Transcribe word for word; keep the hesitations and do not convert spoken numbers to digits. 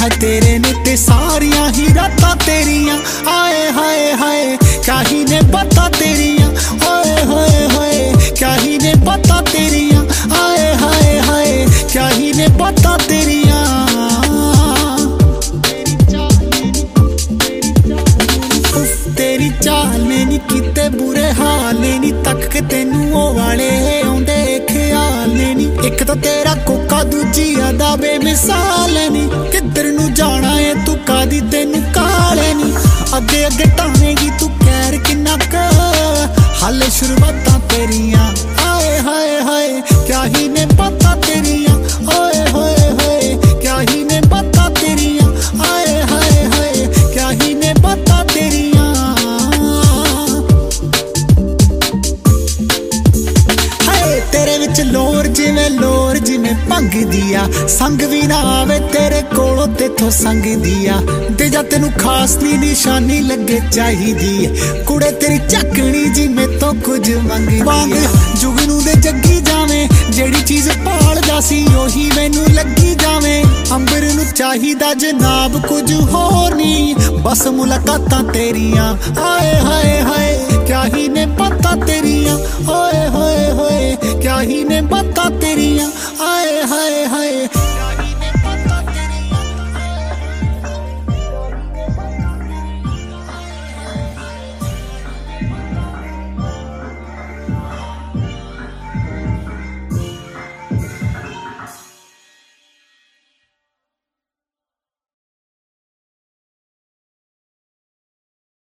है तेरे ने ते सारियां ही रातां तेरियां आए हाय हाय क्या ही ने पता तेरियां ओए होए होए क्या ही ने पता तेरियां आए हाय हाय क्या ही ने पता तेरियां तेरी चाल ने नी किते बुरे हाल ने नी तक के तेनू ओ वाले आउंदे ख्याल ने नी एक तो तेरा कोका दूजी अदा बेमिसाल नी किधर नू जाना है तू कादी तेनू काले नी अगे अगे टावेगी तू कैर किन्ना क हाले शुरुआतां तेरियां आए हाय हाय क्या ही ने पता तेरियां ओए होए होए क्या ही ने पता तेरियां आए हाय हाय क्या ही ने पता तेरियां तेरे विच लोर जिवें लोर जिवें भंग दिया संग भी ना आवे तेरे कोलों तेथों संग दिया ते जा तेनू खास दी निशानी लगे चाहिदी कुड़े तेरी झकनी जी मैं तो कुछ मंगदी वांग जुगनू दे जग्गी जावे जेड़ी चीज भालदा सी ओही मैनू लगी जावे अंबर नू चाहिदा जनाब कुछ होर नहीं बस मुलाकातां तेरियां आए हाय हाय क्या ही ने पता तेरियां ओए होए होए क्या ही ने पता तेरियां आए